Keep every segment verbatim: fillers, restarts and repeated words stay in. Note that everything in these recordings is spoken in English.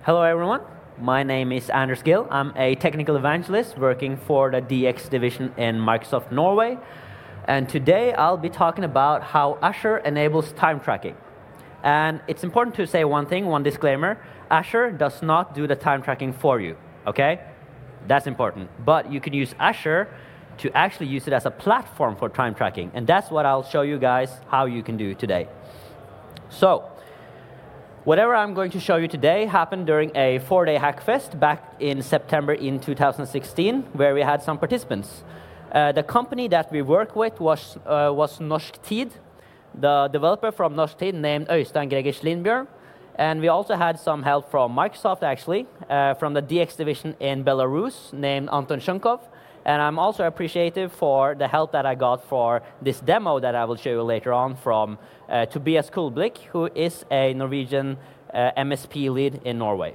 Hello everyone, my name is Anders Gill. I'm a technical evangelist working for the D X division in Microsoft Norway. And today I'll be talking about how Azure enables time tracking. And it's important to say one thing, one disclaimer. Azure does not do the time tracking for you, okay? That's important. But you can use Azure to actually use it as a platform for time tracking. And that's what I'll show you guys how you can do today. So, whatever I'm going to show you today happened during a four-day Hackfest back in September in two thousand sixteen, where we had some participants. Uh, the company that we work with was, uh, was Norsk Tid. The developer from Norsk Tid named Øystein Gregers Lindbjørn. And we also had some help from Microsoft, actually, uh, from the D X division in Belarus, named Anton Shunkov. And I'm also appreciative for the help that I got for this demo that I will show you later on from uh, Tobias Kulblik, who is a Norwegian uh, M S P lead in Norway.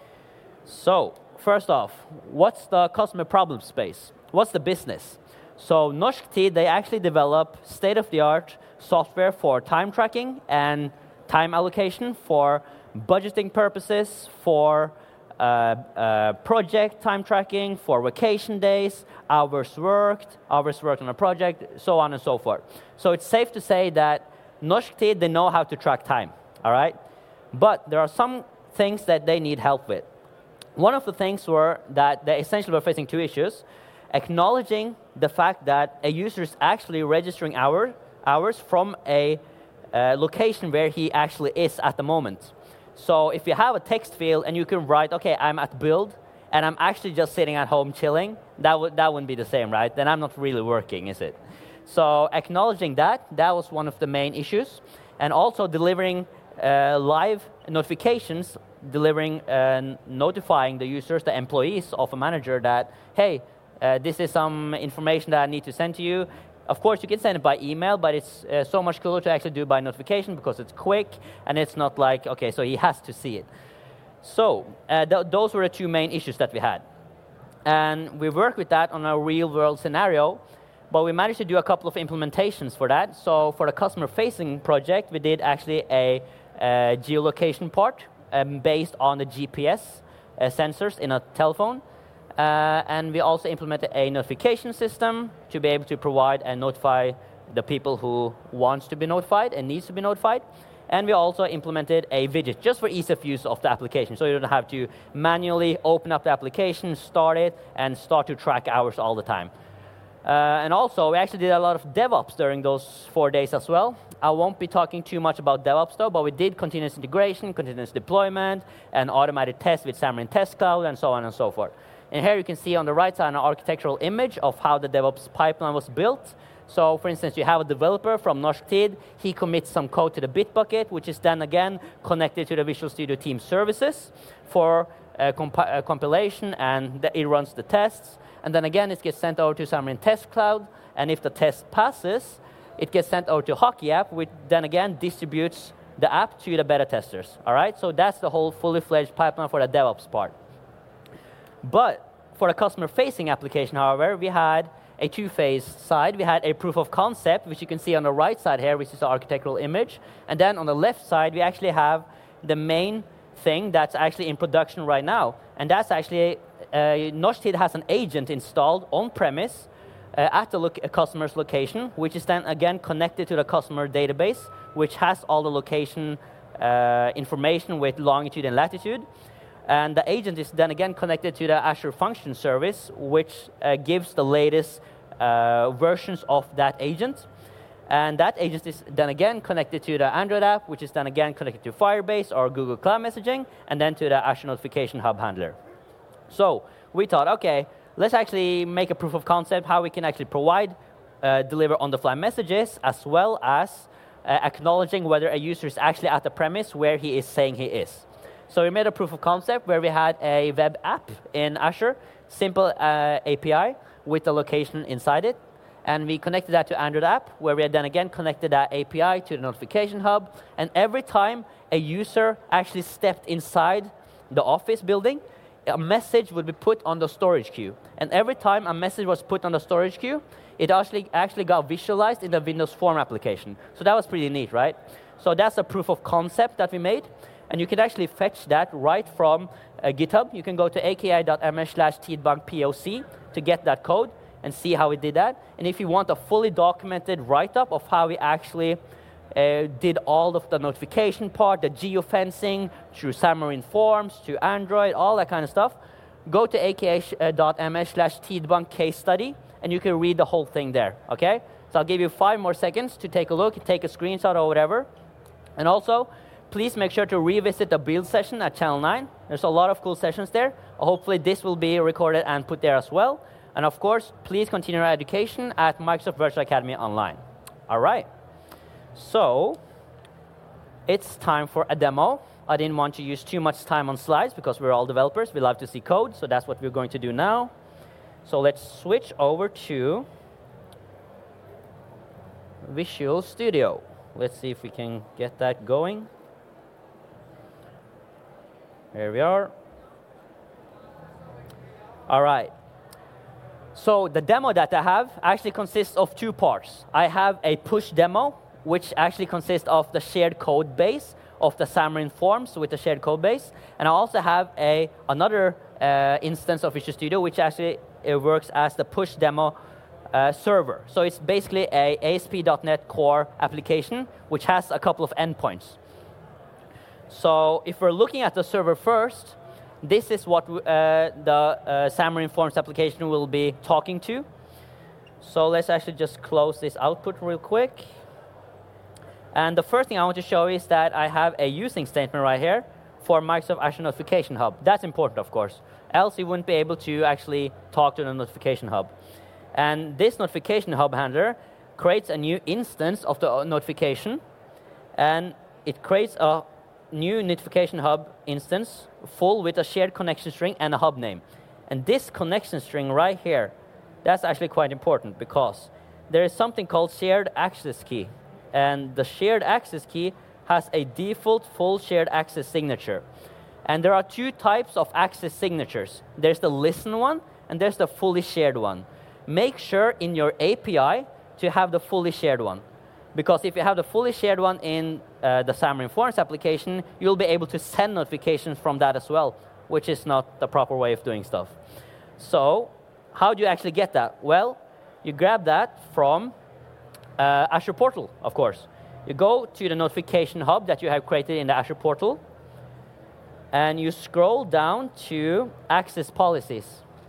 So, first off, what's the customer problem space? What's the business? So, Norsk Tid, they actually develop state-of-the-art software for time tracking and time allocation for budgeting purposes, for uh, uh, project time tracking, for vacation days, hours worked, hours worked on a project, so on and so forth. So it's safe to say that Norsk Tid, they know how to track time, all right? But there are some things that they need help with. One of the things were that they essentially were facing two issues: acknowledging the fact that a user is actually registering hour, hours from a uh, location where he actually is at the moment. So if you have a text field and you can write, okay, I'm at build, and I'm actually just sitting at home chilling, that, would, that wouldn't be the same, right? Then I'm not really working, is it? So acknowledging that, that was one of the main issues. And also delivering uh, live notifications, delivering and notifying the users, the employees of a manager that, hey, uh, this is some information that I need to send to you. Of course, you can send it by email, but it's uh, so much cooler to actually do by notification because it's quick, and it's not like, okay, so he has to see it. So uh, th those were the two main issues that we had. And we worked with that on a real-world scenario, but we managed to do a couple of implementations for that. So for the customer-facing project, we did actually a, a geolocation part um, based on the G P S uh, sensors in a telephone. Uh, and we also implemented a notification system to be able to provide and notify the people who wants to be notified and needs to be notified. And we also implemented a widget just for ease of use of the application, so you don't have to manually open up the application, start it, and start to track hours all the time. Uh, and also, we actually did a lot of DevOps during those four days as well. I won't be talking too much about DevOps though, but we did continuous integration, continuous deployment, and automated tests with Xamarin Test Cloud, and so on and so forth. And here you can see on the right side an architectural image of how the DevOps pipeline was built. So, for instance, you have a developer from Norsk Tid. He commits some code to the Bitbucket, which is then again connected to the Visual Studio Team services for uh, comp uh, compilation, and the, it runs the tests. And then again, it gets sent over to Xamarin Test Cloud. And if the test passes, it gets sent over to Hockey App, which then again distributes the app to the beta testers. All right, so that's the whole fully fledged pipeline for the DevOps part. But for the customer-facing application, however, we had a two-phase side. We had a proof of concept, which you can see on the right side here, which is the architectural image. And then on the left side, we actually have the main thing that's actually in production right now. And that's actually, uh, Norsk Tid has an agent installed on-premise uh, at the lo customer's location, which is then again connected to the customer database, which has all the location uh, information with longitude and latitude. And the agent is then again connected to the Azure Function Service, which uh, gives the latest uh, versions of that agent. And that agent is then again connected to the Android app, which is then again connected to Firebase or Google Cloud Messaging, and then to the Azure Notification Hub handler. So we thought, okay, let's actually make a proof of concept how we can actually provide, uh, deliver on-the-fly messages, as well as uh, acknowledging whether a user is actually at the premise where he is saying he is. So we made a proof of concept where we had a web app in Azure, simple uh, A P I with the location inside it. And we connected that to Android app, where we had then again connected that A P I to the notification hub. And every time a user actually stepped inside the office building, a message would be put on the storage queue. And every time a message was put on the storage queue, it actually, actually got visualized in the Windows Form application. So that was pretty neat, right? So that's a proof of concept that we made. And you can actually fetch that right from uh, GitHub. You can go to aki.ms slash tiedbankpoc to get that code and see how we did that. And if you want a fully documented write-up of how we actually uh, did all of the notification part, the geofencing, through Xamarin Forms, to Android, all that kind of stuff, go to aka.ms slash tiedbank case study, and you can read the whole thing there, okay? So I'll give you five more seconds to take a look, take a screenshot or whatever. And also, please make sure to revisit the build session at Channel nine. There's a lot of cool sessions there. Hopefully this will be recorded and put there as well. And of course, please continue your education at Microsoft Virtual Academy Online. All right. So it's time for a demo. I didn't want to use too much time on slides because we're all developers. We love to see code, so that's what we're going to do now. So let's switch over to Visual Studio. Let's see if we can get that going. Here we are. All right. So the demo that I have actually consists of two parts. I have a push demo, which actually consists of the shared code base of the Xamarin Forms with the shared code base. And I also have a, another uh, instance of Visual Studio, which actually it works as the push demo uh, server. So it's basically a A S P dot net Core application, which has a couple of endpoints. So if we're looking at the server first, this is what uh, the uh, Xamarin Forms application will be talking to. So let's actually just close this output real quick. And the first thing I want to show is that I have a using statement right here for Microsoft Azure Notification Hub. That's important, of course. Else you wouldn't be able to actually talk to the Notification Hub. And this Notification Hub handler creates a new instance of the notification. And it creates a new Notification Hub instance full with a shared connection string and a hub name. And this connection string right here, that's actually quite important because there is something called shared access key. And the shared access key has a default full shared access signature. And there are two types of access signatures. There's the listen one, and there's the fully shared one. Make sure in your A P I to have the fully shared one. Because if you have the fully shared one in uh, the Xamarin Forms application, you'll be able to send notifications from that as well, which is not the proper way of doing stuff. So how do you actually get that? Well, you grab that from uh, Azure Portal, of course. You go to the Notification Hub that you have created in the Azure Portal, and you scroll down to Access Policies.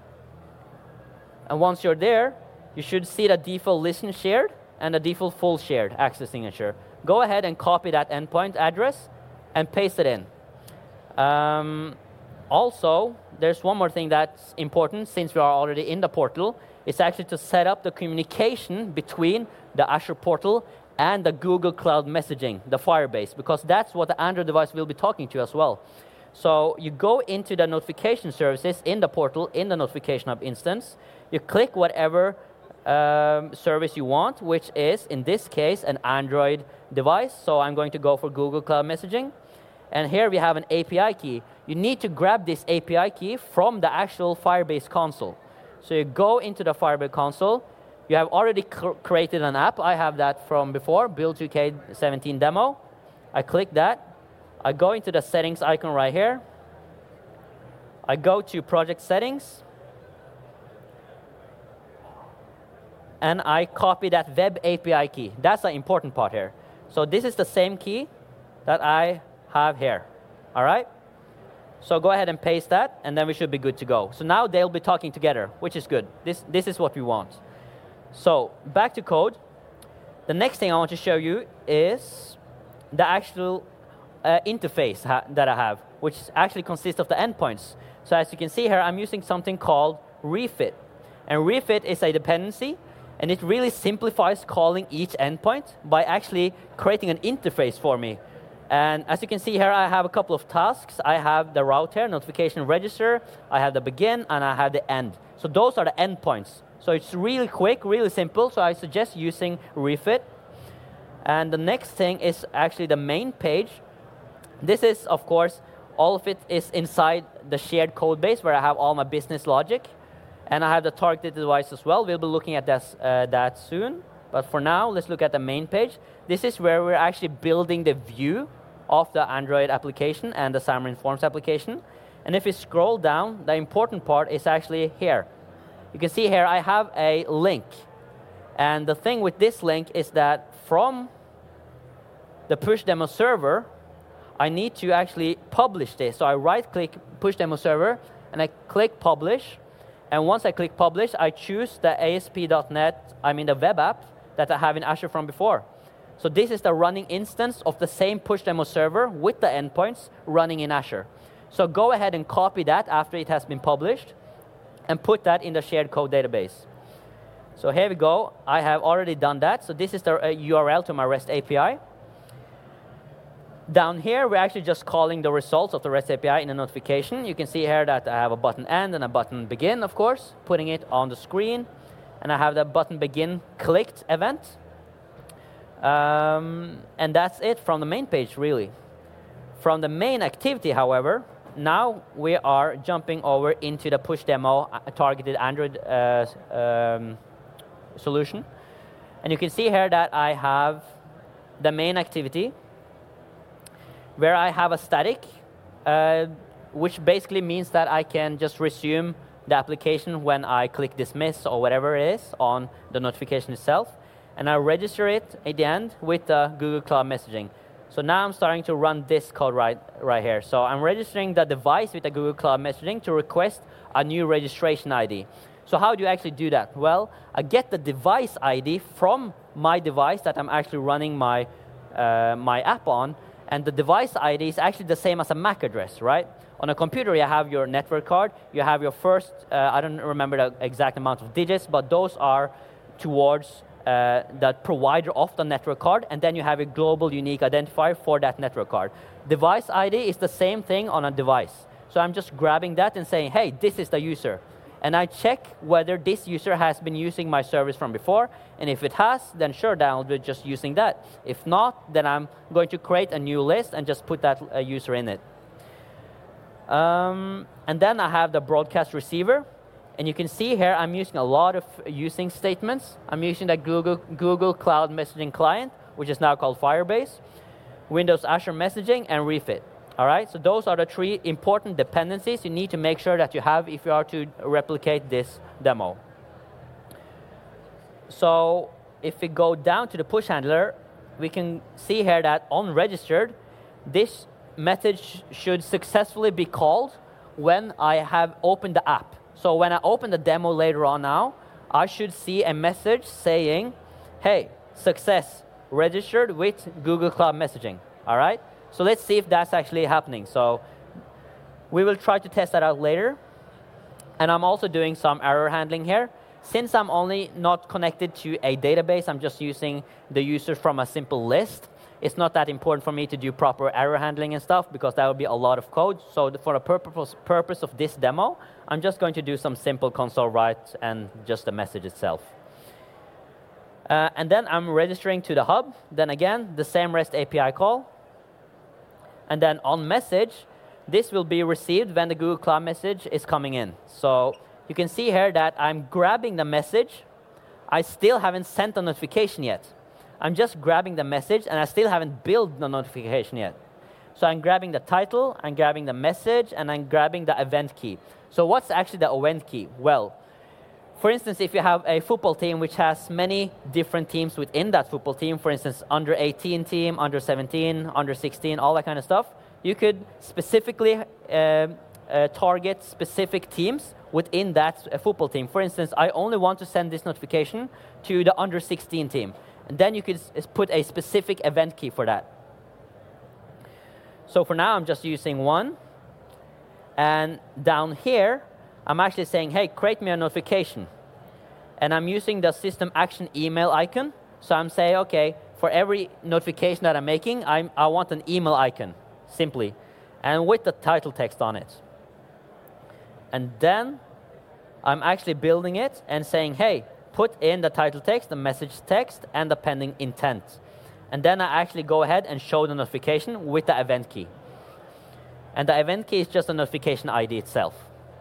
And once you're there, you should see the default listen shared and the default full shared access signature. Go ahead and copy that endpoint address and paste it in. Um, also, there's one more thing that's important since we are already in the portal. It's actually to set up the communication between the Azure portal and the Google Cloud Messaging, the Firebase, because that's what the Android device will be talking to as well. So you go into the notification services in the portal, in the Notification Hub instance. You click whatever Um, service you want, which is, in this case, an Android device. So I'm going to go for Google Cloud Messaging. And here we have an A P I key. You need to grab this A P I key from the actual Firebase console. So you go into the Firebase console. You have already cr created an app. I have that from before, Build two K seventeen demo. I click that. I go into the settings icon right here. I go to project settings. And I copy that web A P I key. That's the important part here. So this is the same key that I have here. All right? So go ahead and paste that, and then we should be good to go. So now they'll be talking together, which is good. This, this is what we want. So back to code. The next thing I want to show you is the actual uh, interface ha that I have, which actually consists of the endpoints. So as you can see here, I'm using something called refit. And refit is a dependency. And it really simplifies calling each endpoint by actually creating an interface for me. And as you can see here, I have a couple of tasks. I have the route here, notification register. I have the begin, and I have the end. So those are the endpoints. So it's really quick, really simple. So I suggest using refit. And the next thing is actually the main page. This is, of course, all of it is inside the shared code base where I have all my business logic. And I have the targeted device as well. We'll be looking at this, uh, that soon. But for now, let's look at the main page. This is where we're actually building the view of the Android application and the Xamarin Forms application. And if you scroll down, the important part is actually here. You can see here I have a link. And the thing with this link is that from the push demo server, I need to actually publish this. So I right-click push demo server, and I click publish. And once I click publish, I choose the A S P dot net, I mean the web app that I have in Azure from before. So this is the running instance of the same push demo server with the endpoints running in Azure. So go ahead and copy that after it has been published and put that in the shared code database. So here we go. I have already done that. So this is the uh, U R L to my REST A P I. Down here, we're actually just calling the results of the REST A P I in a notification. You can see here that I have a button end and a button begin, of course, putting it on the screen. And I have the button begin clicked event. Um, and that's it from the main page, really. From the main activity, however, now we are jumping over into the push demo targeted Android uh, um, solution. And you can see here that I have the main activity, where I have a static, uh, which basically means that I can just resume the application when I click dismiss or whatever it is on the notification itself. And I register it at the end with the Google Cloud Messaging. So now I'm starting to run this code right, right here. So I'm registering the device with the Google Cloud Messaging to request a new registration I D. So how do you actually do that? Well, I get the device I D from my device that I'm actually running my, uh, my app on. And the device I D is actually the same as a M A C address, right? On a computer, you have your network card. You have your first, uh, I don't remember the exact amount of digits, but those are towards uh, the provider of the network card. And then you have a global unique identifier for that network card. Device I D is the same thing on a device. So I'm just grabbing that and saying, hey, this is the user. And I check whether this user has been using my service from before. And if it has, then sure, then I'll be just using that. If not, then I'm going to create a new list and just put that uh, user in it. Um, and then I have the broadcast receiver. And you can see here I'm using a lot of using statements. I'm using the Google, Google Cloud Messaging Client, which is now called Firebase, Windows Azure Messaging, and Refit. All right, so those are the three important dependencies you need to make sure that you have if you are to replicate this demo. So if we go down to the push handler, we can see here that on registered, this method sh should successfully be called when I have opened the app. So when I open the demo later on now, I should see a message saying, hey, success, registered with Google Cloud Messaging. All right? So let's see if that's actually happening. So we will try to test that out later. And I'm also doing some error handling here. Since I'm only not connected to a database, I'm just using the users from a simple list. It's not that important for me to do proper error handling and stuff because that would be a lot of code. So for the purpose, purpose of this demo, I'm just going to do some simple console write and just the message itself. Uh, and then I'm registering to the hub. Then again, the same REST A P I call. And then on message, this will be received when the Google Cloud Message is coming in. So you can see here that I'm grabbing the message. I still haven't sent the notification yet. I'm just grabbing the message, and I still haven't built the notification yet. So I'm grabbing the title, I'm grabbing the message, and I'm grabbing the event key. So what's actually the event key? Well, for instance, if you have a football team which has many different teams within that football team, for instance, under eighteen team, under seventeen, under sixteen, all that kind of stuff, you could specifically uh, uh, target specific teams within that uh, football team. For instance, I only want to send this notification to the under sixteen team. And then you could put a specific event key for that. So for now, I'm just using one. And down here, I'm actually saying, hey, create me a notification. And I'm using the system action email icon. So I'm saying, OK, for every notification that I'm making, I'm, I want an email icon, simply, and with the title text on it. And then I'm actually building it and saying, hey, put in the title text, the message text, and the pending intent. And then I actually go ahead and show the notification with the event key. And the event key is just a notification I D itself.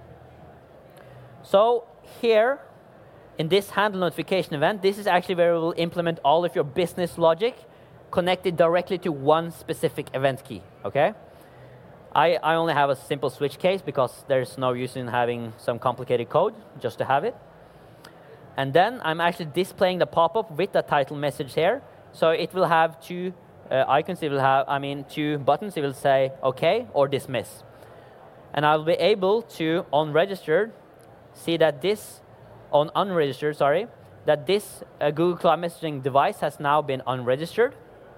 So here, in this handle notification event, this is actually where we will implement all of your business logic connected directly to one specific event key, okay? I, I only have a simple switch case because there's no use in having some complicated code just to have it. And then I'm actually displaying the pop-up with the title message here. So it will have two uh, icons. It will have, I mean, two buttons. It will say OK or dismiss. And I'll be able to, on registered, see that this, on unregistered, sorry, that this uh, Google Cloud Messaging device has now been unregistered.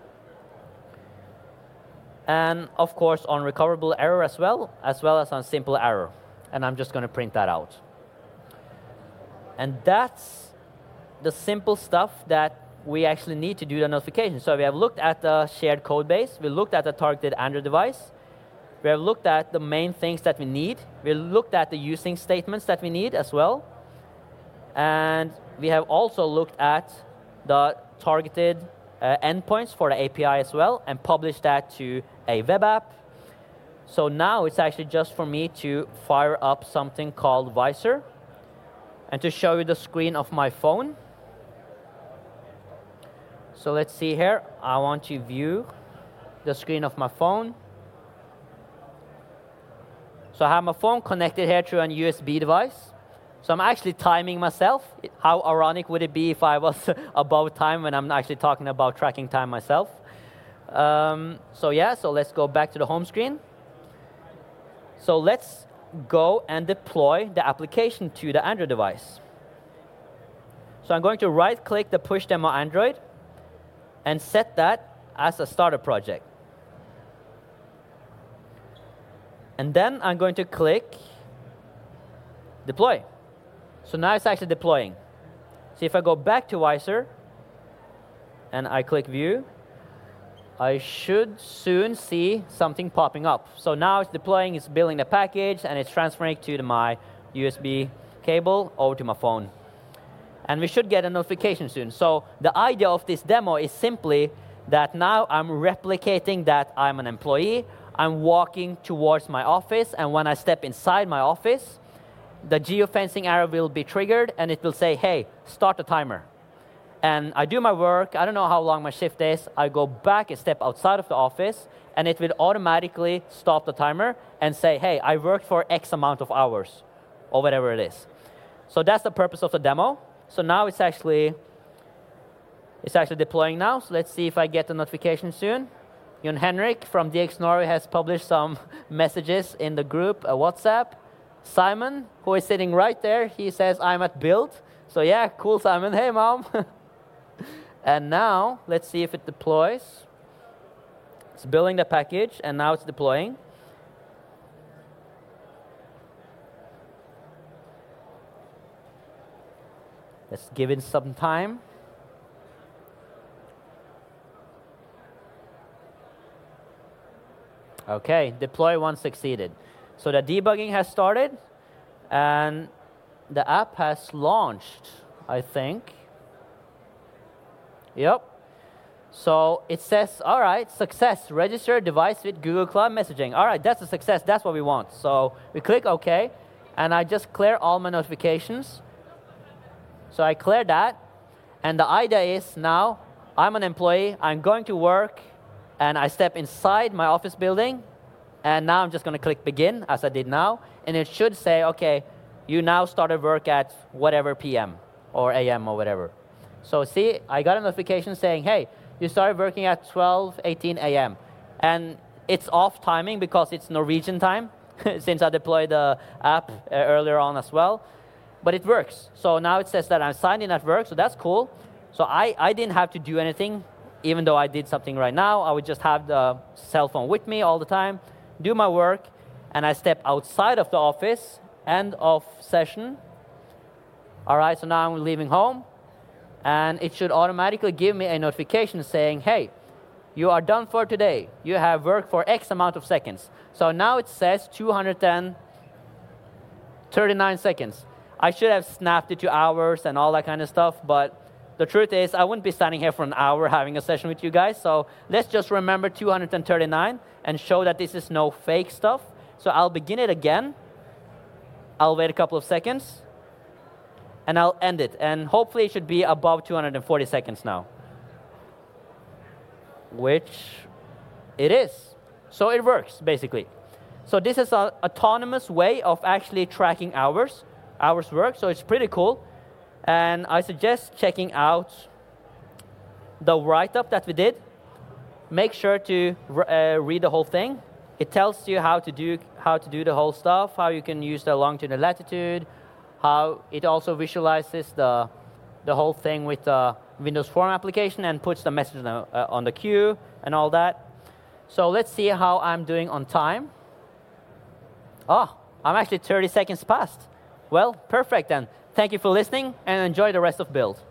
And of course, on recoverable error as well, as well as on simple error. And I'm just going to print that out. And that's the simple stuff that we actually need to do the notification. So we have looked at the shared code base. We looked at the targeted Android device. We have looked at the main things that we need. We looked at the using statements that we need as well. And we have also looked at the targeted uh, endpoints for the A P I as well and published that to a web app. So now it's actually just for me to fire up something called Visor and to show you the screen of my phone. So let's see here. I want to view the screen of my phone. So I have my phone connected here through a U S B device. So I'm actually timing myself. How ironic would it be if I was above time when I'm actually talking about tracking time myself? Um, so yeah, so let's go back to the home screen. So let's go and deploy the application to the Android device. So I'm going to right-click the Push Demo Android and set that as a starter project. And then I'm going to click Deploy. So now it's actually deploying. So if I go back to Visor and I click View, I should soon see something popping up. So now it's deploying, it's building the package, and it's transferring it to my U S B cable over to my phone. And we should get a notification soon. So the idea of this demo is simply that now I'm replicating that I'm an employee. I'm walking towards my office, and when I step inside my office, the geofencing arrow will be triggered, and it will say, hey, start the timer. And I do my work. I don't know how long my shift is. I go back and step outside of the office, and it will automatically stop the timer and say, hey, I worked for X amount of hours, or whatever it is. So that's the purpose of the demo. So now it's actually, it's actually deploying now. So let's see if I get the notification soon. Jon Henrik from D X Norway has published some messages in the group, uh, WhatsApp. Simon, who is sitting right there, he says, I'm at build. So yeah, cool, Simon. Hey, mom. And now, let's see if it deploys. It's building the package, and now it's deploying. Let's give it some time. OK, deploy once succeeded. So the debugging has started, and the app has launched, I think. Yep. So it says, all right, success, register device with Google Cloud Messaging. All right, that's a success. That's what we want. So we click OK, and I just clear all my notifications. So I clear that, and the idea is now I'm an employee. I'm going to work, and I step inside my office building. And now I'm just going to click Begin, as I did now. And it should say, OK, you now started work at whatever P M or A M or whatever. So see, I got a notification saying, hey, you started working at twelve eighteen A M And it's off timing because it's Norwegian time, since I deployed the app uh, earlier on as well. But it works. So now it says that I'm signed in at work, so that's cool. So I, I didn't have to do anything, even though I did something right now. I would just have the cell phone with me all the time, do my work, and I step outside of the office, end of session. All right, so now I'm leaving home, and it should automatically give me a notification saying, hey, you are done for today. You have worked for X amount of seconds. So now it says two hundred thirty-nine seconds. I should have snapped it to hours and all that kind of stuff, but the truth is I wouldn't be standing here for an hour having a session with you guys. So let's just remember two hundred thirty-nine and show that this is no fake stuff. So I'll begin it again. I'll wait a couple of seconds, and I'll end it. And hopefully it should be above two hundred forty seconds now. which it is. So it works, basically. So this is an autonomous way of actually tracking hours, hours work, so it's pretty cool. And I suggest checking out the write-up that we did. Make sure to uh, read the whole thing. It tells you how to do how to do the whole stuff, how you can use the longitude and latitude, how it also visualizes the the whole thing with the Windows Form application and puts the message on the, uh, on the queue and all that. So let's see how I'm doing on time. Oh, I'm actually thirty seconds past. Well, perfect then. Thank you for listening and enjoy the rest of build.